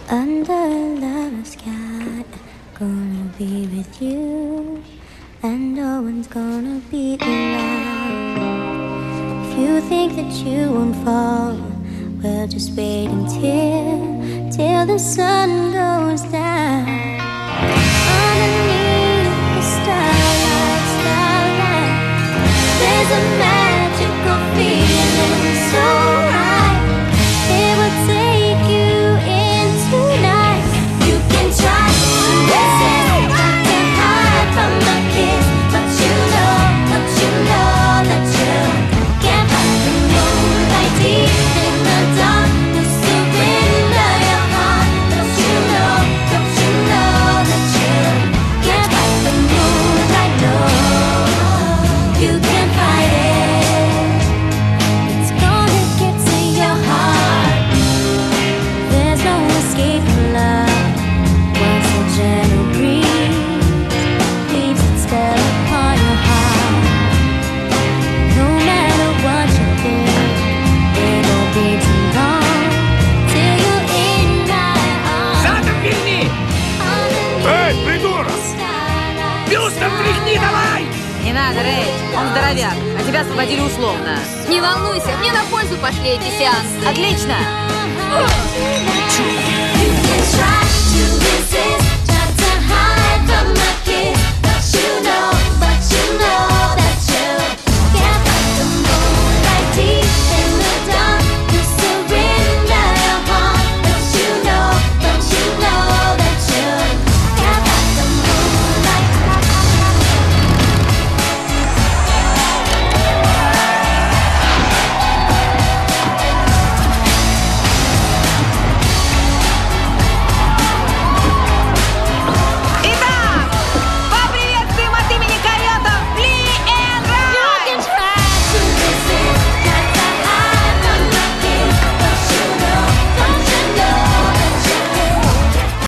Under a lover's sky, gonna be with you, and no one's gonna be around. If you think that you won't fall, well, just wait till the sun goes down. Underneath the starlight, there's a magical feeling so high, it will take you in tonight. You can try to resist, can hide from the kiss, but you know that you can't fight the moonlight deep in the dark. You surrender your heart, don't you know that you can't fight the moonlight, no, you can't fight it. It's gonna get to your heart. There's no escape from love. Once a gentle breeze leaves its spell upon your heart. No matter what you think, it won't be too long till you're in my arms. Задом вильни! Эй, придурок! Бюстом тряхни давай! Не надо, Рэй, он здоровяк, а тебя освободили условно. Не волнуйся, мне на пользу пошли эти сеансы. Отлично!